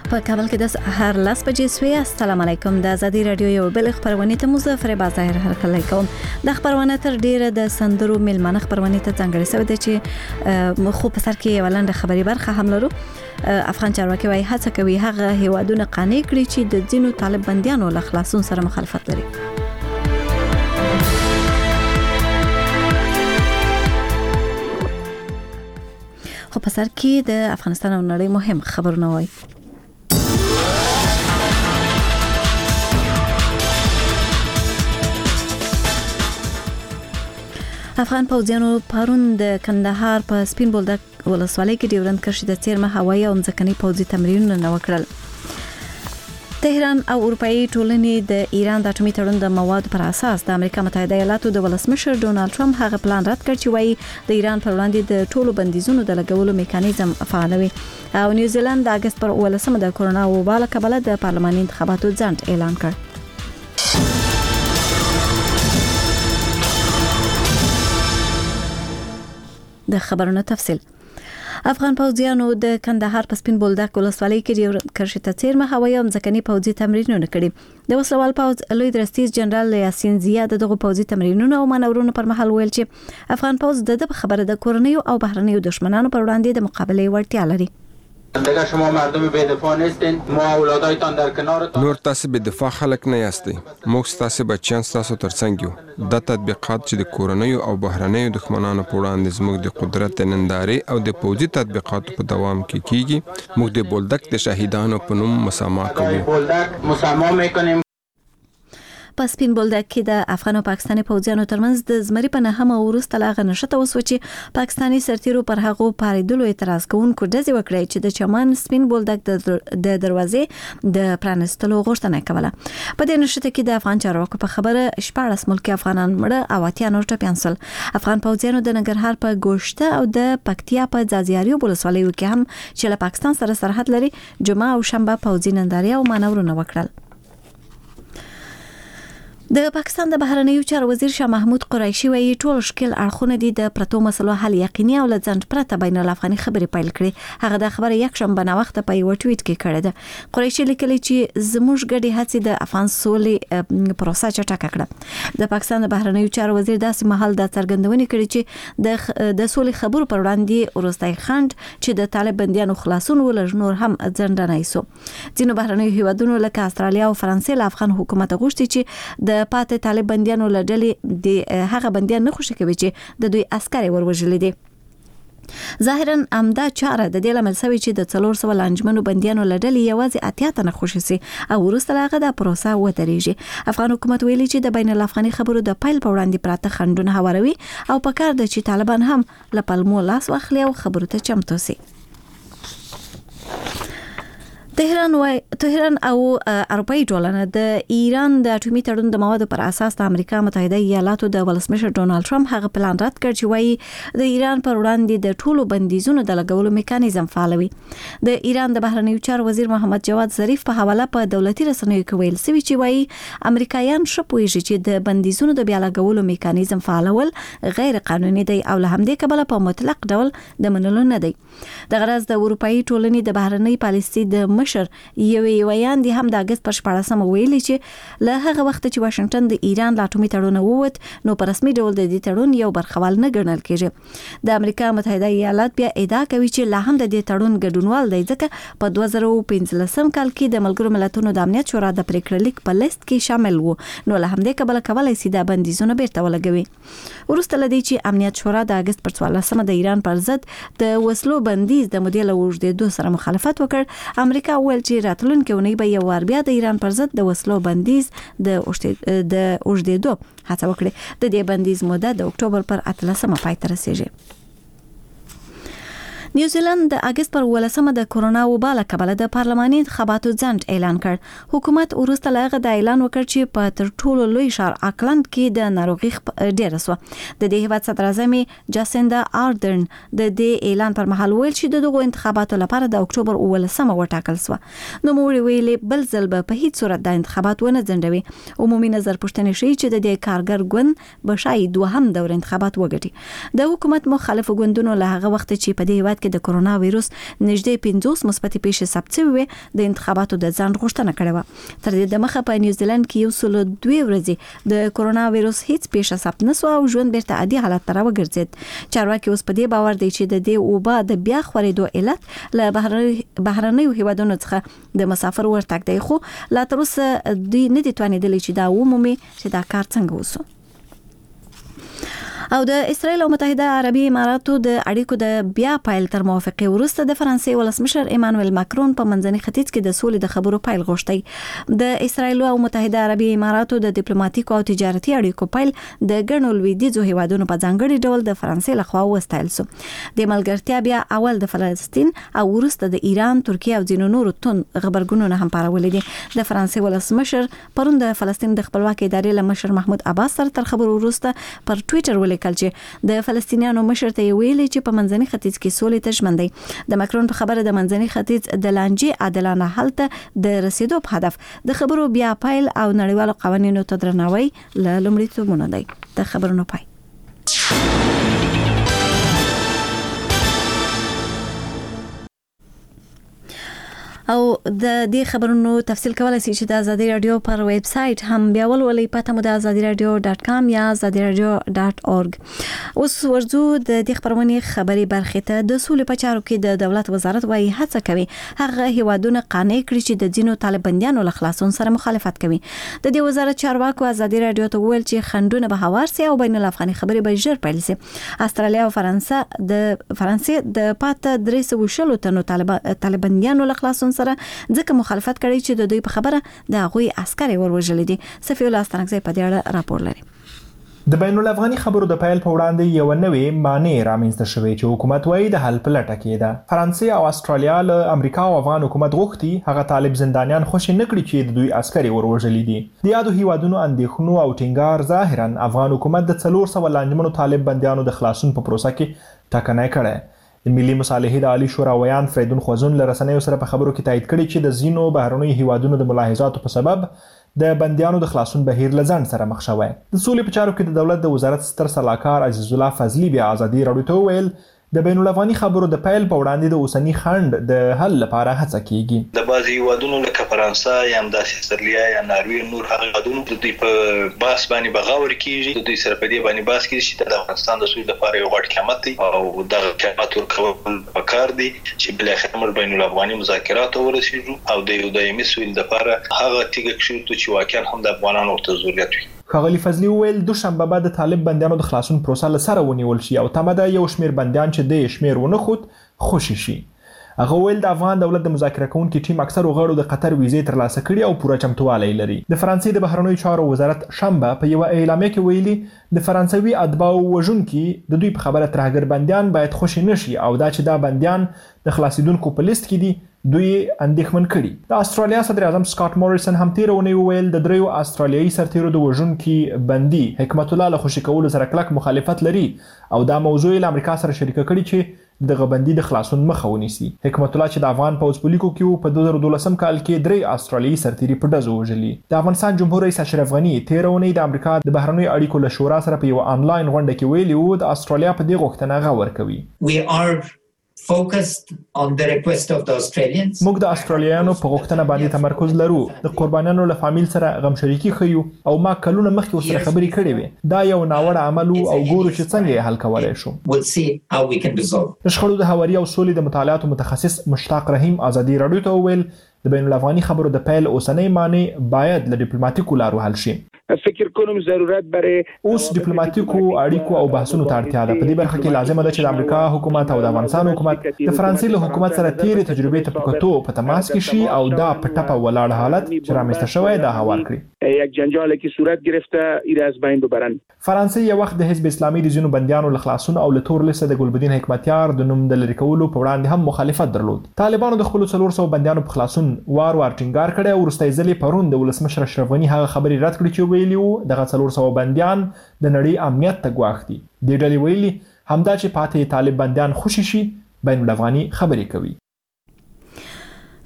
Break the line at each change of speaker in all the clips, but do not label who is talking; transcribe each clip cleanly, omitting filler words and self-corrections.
په کابل کې د سهار 10 بجې سوی. السلام علیکم. د ازادي رادیو یو بل خبرونه ته مظفر بازار هرکلی کوم. د خبرونه تر ډیره د سندرو ملمنه خبرونه ته څنګه سوي د چې خو په سر کې ولنده خبري برخه هم لرو. افغان چارواکي وايي هڅه کوي هغه هیوادونه قانع کړي چې د ځینو طالب بنديانو له خلاصون سره مخالفت لري. خو په سر کې د افغانستان او نړۍ مهم خبرونه وایي. افغان پوځیانو پرون د کندهار په سپین بولدک ولسوالۍ کې ډیورند کرښې د څیرمه هوایي او ځمکني پوځي تمرینونه وکړل. تهران او اروپאי ټولنې د ایران د اټومي تړون د موادو پر اساس د امریکا متحده ایالاتو د ولسمشر ډونالد ټرمپ هغه پلان رد کړ چې وايي د ایران پر وړاندې د ټولو بندیزونو د لګولو میکانیزم فعالوي. او نیوزیلند د اگست پر 18 د کورونا وبا له کبله د پارلماني انتخاباتو ځنډ اعلان کړ. د خبرونو تفصیل. افغان پوځیانو د کندهار په سپین بولدک ولسوالۍ کې ډیورند کرښې ته څیرمه هوایي او ځمکني پوځي تمرینونه کړي. د وسلوال پوځ لوی درستیز جنرال یاسین زیا دغه پوځي تمرینونه او مانورونو پر مهال ویل چې افغان پوځ د خبره د کورنیو او بهرنیو دشمنانو پر وړاندې د مقابله وړتیا لري.
دیگه شما مردم بی‌دفاع نیستین، ما اولادایتان در کنارتان.
نور تاسو بی‌دفاع خلک نه یاستئ. موږ تاسو بچیان تاسو ترڅنګ یو. د تطبیقات چې د کورنیو او بهرنیو دښمنانو په وړاندې زموږ د قدرت ننداري او د پوځي تطبیقاتو په دوام کې کیږي. موږ د بولدک د شهیدانو په نوم مسامحه کوو.
بولدک مسامحه میکنیم.
په سپین بولدک کې د افغان او پاکستاني پوځیانو ترمنځ د زمري په نهمه ورسته لاغه نشته وسو چې پاکستاني سرتیرو پر هغه پاریدلو اعتراض کوونکو ډزې وکړې چې د چمن سپین بولدک د دروازې د پرانستلو غوښتنه کوله. په دې نشته کې د افغان چارواکو په خبره 14 ملکی افغانان مړه او 80 نور ټپيان سول. افغان پوځیانو د ننګرهار په ګوشته او د پکتیا په ځاځیاریو ولسوالیو کې هم چې له پاکستان سره سرحد لري جمعه او شنبه پوځي ننداري او مانورونه وکړل. د پاکستان د بهرنیو چارو وزیر شاه محمود قریشي وايي ټول شکل اړخونه دي د پرتو مسلو حل یقیني او لځند پرته بین الافغاني خبرې پیل کړي. هغه د خبره یک شنبه نه وخت په یو ټویټ کې کړی ده. قریشي لیکلی چې زموږ ګډي هڅې د افغان سولې پروسه چټکه کړه. د پاکستان د بهرنیو چارو وزیر داسې مهال د څرګندونې کړې چې د سولې خبرو پر وړاندې ورستای خند چې د طالب بنديانو خلاصون ولر نور هم ځنډ نه ایسو. ځینو بهرنیو هیوادونو لکه استرالیا او فرانسې له افغان حکومت غوښتي چې د پاتې طالب بنديانو لړلې د هغه بنديان نه خوشي کوي چې د دوی عسكر وروژلې دي. ظاهرا امدا چاره د دې لامل سوي چې د 400 لانجمنو بنديانو لړلې یوازې 80 نه خوشي سي او ورسته هغه د پروسه ودرېږي. افغان حکومت ویلي چې د بین الافغاني خبرو د پایل په وړاندې پراته خندونه هواروي او پکار د چې طالبان هم له پلمو لاس واخلي او خبرو ته چمتو سي. تهران او اروپאי ټولنه د ایران د اټومي تړون د موادو پر اساس د امریکا متحده ایالاتو د ولسمشر ډونالد ټرمپ هغه پلان رد کړ چې وايي د ایران پر وړاندې د ټولو بندیزونو د لګولو میکانیزم فعالوي. د ایران د بهرنیو چارو وزیر محمد جواد ظریف په حواله په دولتي رسنیو کې ویل سوي چې وايي امریکایان شپويږي چې د بندیزونو د بیا لګولو میکانیزم فعالول غیر قانوني دی او له همدې کبله په مطلق ډول د منلو نه دی. د غرض د اروپאי ټولنې د بهرنی پالیسي د یوې ویان دي هم د اگست پر 14 ویلي چې له هغه وخت چې واشنگټن د ایران له اټومي تړون ووت نو په رسمي ډول د دې تړون یو برخوال نه ګڼل کېږي. د امریکا متحده ایالات بیا ادعا کوي چې لا هم د دې تړون ګډونوال دی ځکه په 2015 کال کې د ملګرو ملتونو د امنیت شورا د پریکړه لیک په لیست کې شامل وو نو له همدې کبله کولای شي د بندیزونو بیرته ولګوي. ورسته لدی چې امنیت شورا د اگست پر 14 د ایران پر ضد د وسلو بندیز د مدل اوږدېدو سره مخالفت وکړ. امریکا ویل چې راتلونکي اونۍ به یو ور بیا د ایران پر ضد د وسلو بندیز د اوږدېدو هڅه وکړي. د دې بندیز موده د اکتوبر پر 18 پای ته رسیږي. نیوزیلند د اگست پر 18 د کورونا وبا له کبله د پارلماني انتخاباتو ځنډ اعلان کړ. حکومت ورسته لغه د اعلان وکړ چې په تر ټولو لوی ښار اکلند کې د ناروغي ډېره سو. د دې هیواد صدر اعظم جاسیندا آردرن د دې اعلان پر مهال ویل چې دغه انتخاباتو لپاره د اکتوبر 18 وټاکل سو. نو موږ ویلې بل ځل به په هیڅ صورت د انتخابات ونه ځنډوي. عمومي نظر پوښتنه شي چې د دې کارګر ګوند به شاید دوهم دور انتخابات وګټي. د حکومت مخالف ګوندونو له هغه وخت چې په دې هیواد هیواد کې د کرونا وایروس نږدې 50 مثبت پیښې ثبت شوې د انتخاباتو د ځان غوښتنه کړې و. تر دې دمخه په نیوزیلند کې 102 ورځې د کرونا وایروس هیڅ پیښه ثبت نشو او ژوند بیرته عادي حالت ته راوګرځید. چارواکي اوس په دې باور دي چې د دې وبا د بیا خورېدو علت له بهرنیو هیوادونو څخه د مسافر ورتګ دی، خو لا تر اوسه دوی نه دي توانیدلی چې دا ومومي چې دا کار څنګه وسو. او د اسرایل او متحده عربي اماراتو د اړیکو د بیا پایل تر موافقه وروسته د فرانسې ولسمشر ایمانوئل ماکرون په منځني ختیځ کې د سولې د خبرو پایل غوښتي. د اسرایل او متحده عربي اماراتو د ډیپلوماټیکو او تجارتي اړیکو پایل د ګڼو لویدیځو هیوادونو په ځانګړي ډول د فرانسې لخوا وستایل شو. د ملګرتیا بیا اول د فلسطین او وروسته د ایران، ترکیه او ځینو نورو تون خبرګونونه هم پارولې دي. د فرانسې ولسمشر پرون د فلسطین د خپلواکۍ ادارې لمشر محمود عباس سره تر خبرو وروسته پر ټوئیټر ولیکل چې د فلسطینیانو مشر ته ویلي چې په منځني ختیځ کې سولې ته ژمن دی. د ماکرون په خبره د منځني ختیځ د لانجې عادلانه حل ته د رسیدو په هدف د خبرو بیا پایل او نړیوالو قوانینو ته درناوی له لومړیتوبونو دی. د خبرونو پای. او د دې خبرونو تفصیل کولای شئ چې د آزادي رادیو پر ویب سټ هم بیا ولولئ. پته مو د azadiradio.com یا azadiradio.org. اوس ورځو د دې خبرونې خبري برخه ته. د سولې په چارو کې د دولت وزارت وايي هڅه کوي هغه هیوادونه قانع کړي چې د ځینو طالباندیانو له خلاصون سره مخالفت کوي. د دې وزارت چارواکو آزادي رادیو ته ویل چې خندونه به هوار سي او بین الافغاني خبري به ژر پیل سي. استرالیا او فرانسې د پاته 300 تنو طالباندیانو له خلاصون سره ځکه مخالفت کړي چې د دوی په خبره د هغوی عسکر وروژل دي. صفی الله استنګزی په دې اړه راپور لري.
د بین الافغاني خبرو د پیل په وړاندې یو نوې معنی رامنځته شوې چې حکومت وايي د حل په لټه کې ده. فرانسې او استرالیا له امریکا او افغان حکومت غوښتي هغه طالب زندانیان خوشي نکړي چې د دوی عسکر وروژل دي. د یادو هیوادونو اندېښنو او ټینګار ظاهرا افغان حکومت د 400 لاندمنو طالب بندیانو د خلاصون په پروسه کې ټکنۍ کړه. د ملي مصالحې د عالی شورا ویان فریدون خوزون له رسنیو سره په خبرو کې تایید کړي چې د زینو بهرنیو هیوادونو د ملاحظاتو په سبب د بندیانو د خلاصون بهیر لزان سره مخ شوی. د سولې په چارو کې د دولت د وزارت ستر سلاکار عزیز الله فضلی بیا آزادي رادیو ته ویل د بین الافغاني خبرو د پیل په وړاندې د اوسنی خند د حل لپاره هڅه کیږي.
د بعضي هیوادونو لکه فرانسه یا همداسې استرالیا یا ناروی نور هغه هیوادونو د دوی په باس باندې بغاور کیږي. د دوی سره په دې باندې باس کیږي چې د افغانستان د سولې لپاره یو غټ قیمت دی او د قیمت ورکول پکار دی چې بل اخر موږ بین الافغاني مذاکرات ورسېږو او د یو دایمي سولې لپاره هغه تیګه کښو چې واقعا هم د افغانانو ورته ضرورت وي.
ښاغلي فضلي وویل دوشنبه بعد د طالب بندیانو د خلاصون پروسه له سره ونیول شي او تمه ده یو شمیر بندیان چې د شمیر ونه خود خوشي شي. هغه ویل د افغان دولت د مذاکره کوونکي ټیم اکثر غړو د قطر ویزې ترلاسه کړي او پوره چمتووالی لري. د فرانسې د بهرنیو چارو وزارت شنبه په یو اعلامیه کې ویلي د فرانسوي اتباعو وژونکي د دوی په خبره ترهګر بندیان باید خوشي نشي او دا چې دا بندیان د خلاصیدونکو په لیست کې دي دوی اندېښمن کړي. د استرالیا صدر اعظم سکاٹ موریسن هم تیر ونی ویل د دریو استرالیایي سرتیرو د وژونکي بندي حکمت الله له خوشي کولو سره کلک مخالفت لري او دا موضوع له امریکا سره شریکه کړي چې د غبندي د خلاصون مخه ونیسي. حکمت الله چې د افغان پوځ په لیکو کې په 2012 کال کې درې استرالیایي سرتیري په ډزو وژلي. د افغانستان جمهور رئیس اشرف غنی تیر ونی د امریکا د بهرنیو اړیکو له شورا سره په یو آنلاین غونډه کې ویلي وو د استرالیا په دې غوښتنه غور کوي.
We are focused on the request of the Australians.
موږ د استرالیایانو په غوښتنه باندې تمرکز لرو. د قربانیانو له فامیل سره غم شریکي خيو او ما کلونه مخکې سره خبرې کړې وې. دا یو ناوړه عمل او ګورو چې څنګه یې حل کولای شو.
We'll see how we can resolve.
د شخړو د هواري او سولې د مطالعاتو متخصص مشتاق رحیم آزادي رادیو ته ویل د بین الافغاني خبرو د پیل اوسنۍ معنی باید له ډیپلوماټیکو لارو حل شي.
فکر کوم ضرورت برای
اوس ډیپلوماټیکو اړیکو او بحثونو ته اړتیا ده. په دې برخه کې لازمه ده چې د امریکا حکومت او د افغانستان حکومت د فرانسې له حکومت سره تیرې تجربې ته پکتو په تماس کې شي او دا په ټپه ولاړ حالت چې رامنځته شوی دا هوار کړي.
یک جنجالی که صورت گرفته ایره از بین ببرن.
فرانسې یو وخت د حزب اسلامي د ځینو بندیانو له خلاصون او له تور لیسته د ګلبدین حکمتیار د نوم د لرې کولو په وړاندې هم مخالفت درلود. طالبانو د خپل 400 بندیانو په خلاصون وار ټینګار کړی او وروستۍ ځلې پرون د ولسمشر اشرف غني هغه خبرې رد کړې چې ویلي وو دغه 400 بندیان د نړۍ امنیت ته ګواښ دي. د ډلې ویلي همدا چې پاتې طالب بندیان خوشي شي بین الافغاني خبرې کوي.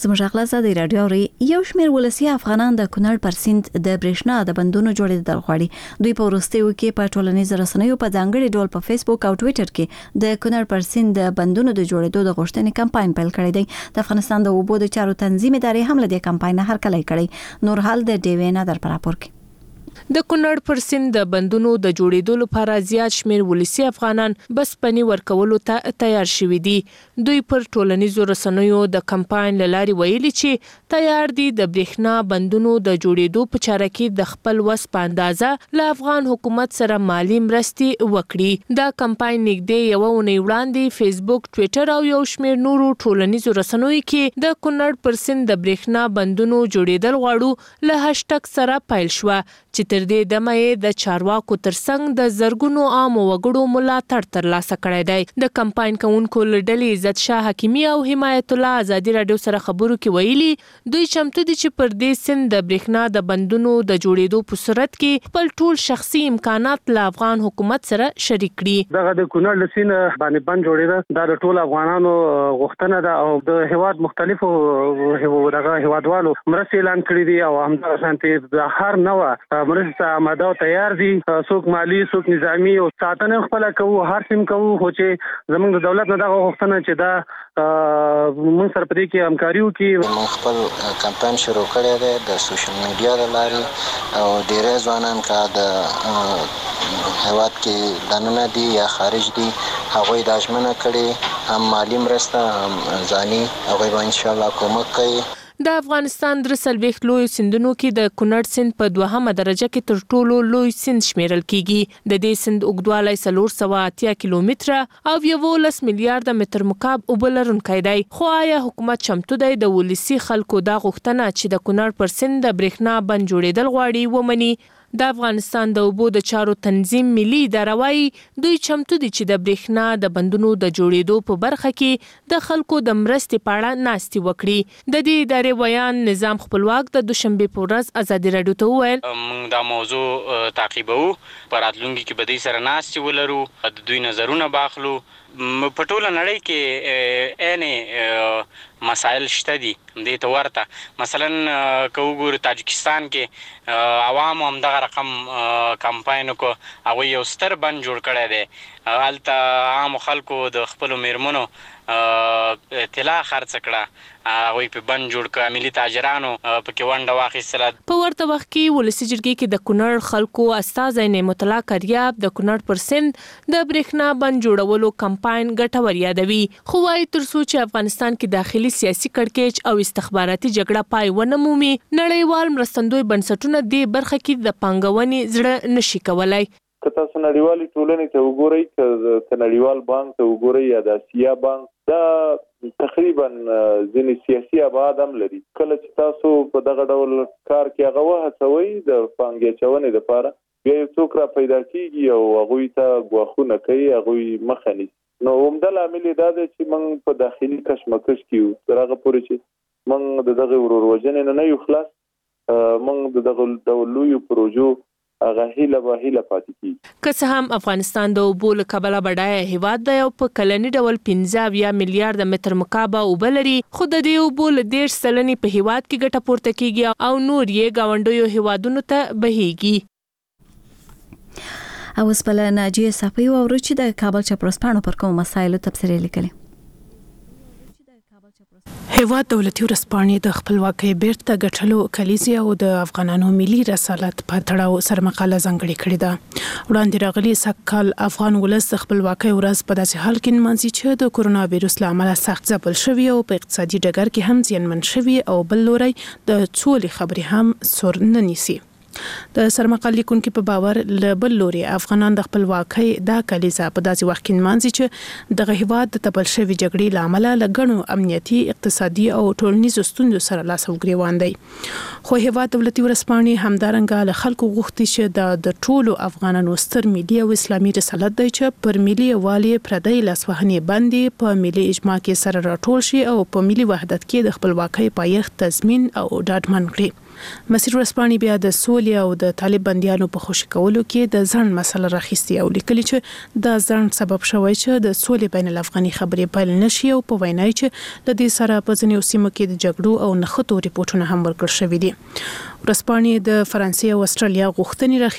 زموږ غلاس د رادیو ری یو شمېر ولسی افغانان د کونړ پر سیند د برېښنا د بندونو جوړېدل غواړي. دوی په وروستیو کې په ټولنیزو رسنیو په ځانګړي ډول په فیسبوک او ټوئیټر کې د کونړ پر سیند د بندونو د جوړېدو د غوښتنې کمپاین پیل کړی دی. د افغانستان د اوبو د چارو تنظیم ادارې هم له دې کمپاین هرکلی کړی. نور حال د ډیوینا در پراپور کې
د کونړ پر سیند د بندونو د جوړېدو لپاره زیات شمیر ولسی افغانان بس پنی ورکولو ته تیار شوي دي. دوی پر ټولنیزو رسنیو د کمپاین لاري ویلي چې تیار دي د برېښنا بندونو د جوړېدو په چاره کې د خپل وس په اندازه له افغان حکومت سره مالی مرستې وکړي. دا کمپاین نږدې یو اونۍ وړاندې فیسبوک، ټوئیټر او یو شمیر نورو ټولنیزو رسنیو کې د کونړ پر سیند د برېښنا بندونو جوړېدل غواړو له هاشټګ سره پیل شو چې تر دې دمه د چارواکو ترڅنګ د زرګونو عام وګړو ملاتړ ترلاسه کړی دی. د کمپاین کوونکو لړۍ عزت شاه حکیمی او حمایت الله ازادي رادیو سره خبرو کې ویلي دوی چمتو دي چې پر دې سیند د برېښنا د بندونو د جوړېدو په صورت کې خپل ټول شخصي امکانات له افغان حکومت سره شریک کړي.
دغه د کونړ د سیند باندې بند جوړېده دا د ټول افغانانو غوښتنه ده او د هیواد مختلفو دغه هیوادوالو مرستې اعلان کړې دي او همدغه شانتي د هر نوع مرسته آماده او تیار دي. څوک مالی څوک نظامی او ساتنه خپل کوو هر سیم کوو خو چې زموږ د دولت نه دغه غوښتنه چې دا موږ سره پدې کې همکاري وکړي.
موږ خپل کمپاین شروع کړی دی د سوشل میډیا له لارې او ډېری ځوانان که د هیواد کې دننه دي یا خارج دي هغوی دا ژمنه کړې هم مالی مرسته هم ځاني هغوی به انشاءالله کومک کوي.
د افغانستان 43 لوی سیندونو کې د کونړ سیند په 2مه درجه کې تر ټولو لوی سیند شمیرل کیږي. د دې سیند اوږدوالی 480 کیلومتره او 11 میلیارډ متر مکعب اوبه لرونکی دی. خو آیا حکومت چمتو دی د ولسی خلکو دا غوښتنه چې د کونړ پر سیند د برېښنا بند جوړېدل غواړي ومني؟ د افغانستان د اوبو د چارو تنظیم ملي اداره وايي دوی چمتو دي چې د برېښنا د بندونو د جوړېدو په برخه کې د خلکو د مرستې په اړه ناستې وکړي. د دې ادارې ویان نظام خپلواک د دوشنبه په ورځ ازادي رادیو ته وویل
موږ دا موضوع تعقیبوو په راتلونکي کې به دوی سره ناستې ولرو د دوی نظرونه باخلو. په ټوله نړۍ کې عین مسایل شته دي دې ته ورته مثلا که وګورو تاجکستان کې عوامو هم دغه رقم کمپاین وکړو هغوی یو ستر بند جوړ کړی دی هلته عامو خلکو د خپلو میرمنو طلا خرڅ کړه هغوی په بند جوړ کړه ملي تاجرانو پکې ونډه واخیستله.
په ورته وخت کې ولسي جرګې کې د کونړ خلکو استازی نعمت الله کریاب د کونړ پر سیند د برېښنا بند جوړولو کمپاین ګټور یادوي خو وايي تر څو چې افغانستان کې داخلي سیاسي کړکېچ او استخباراتي جګړه پای ونه مومي نړیوال مرستندوی بنسټونه دې برخه کې د پانګونې زړه نشي کولای.
که تاسو نړیوالې ټولنې ته وګورئ که نړیوال بانک ته وګورئ یا د اسیا بانک دا تقریبا ځینې سیاسي ابعاد هم لري. کله چې تاسو په دغه ډول کار کې هغه وهڅوئ د پانګې اچونې دپاره بیا یو څوک را پیدا کېږي او هغوی ته ګواښونه کوي هغوی مخه نیسي. نو عمده لامل یې دا دی چې موږ په داخلي کشمکش کې یو تر هغه پورې چې موږ د دغه ورور وژنې نه یو خلاص موږ د دغه ډول لویو پروژو هغه هیله پاتې کیږي.
که څه هم افغانستان د اوبو له کبله بډایه هیواد دی او په کلني ډول 15 میلیارډ متر مکعب اوبه لري خو د دې اوبو له 10% په هیواد کې ګټه پورته کیږي او نور یې ګاونډیو هیوادونو ته بهیږي.
او اوس بل ناجیه صافی او چې د کابل چپرسپانو پر کوم مسایلو تبصره لیکلي.
هیواد دولتي ورځپاڼې د خپلواکۍ بیرته ګټلو کلیزې او د افغانانو ملي رسالت په تړاو سره مقاله ځانګړې کړې ده. وړاندې راغلي سږکال افغان ولس د خپلواکۍ ورځ په داسې حال کې نمانځي چې د کورونا ویروس له امله سخت ځپل شوي او په اقتصادي ډګر کې هم زیانمن شوي او بل لوري د سولې خبرې هم سور نه نیسي. د سرمقال لیکونکو په باور له بل لوري افغانان د خپلواکۍ دا کلیزه په داسې وخت کې نمانځي چې دغه هیواد د تپل شوي جګړې له امله له ګڼو امنیتي اقتصادي او ټولنیزو ستونزو سره لاس او ګریوان دی. خو هیواد دولتي ورځپاڼې همدارنګه له خلکو غوښتي چې د ټولو افغانانو ستر ملي او اسلامي رسالت دی چې پر ملي یووالي پردی لاسوهنې باندې په ملي اجماع کې سره راټول شي او په ملي وحدت کې د خپلواکۍ پایښت تضمین او ډاډمن کړي. مسیر ورسپانې بیا د سولې او د طالب بنديانو په خوشی کولو کې د ځند مسله راخستي او لیکلي چې د ځند سبب شوی چې د سولې بین الافغاني خبرې پیل نشي او په وینای چې د دې سره په ځینو سیمو کې د جګړو او نخښو ریپورتونه هم ورکړل شوې دي. ورسپانې د فرانسې او استرالیا غوښتنې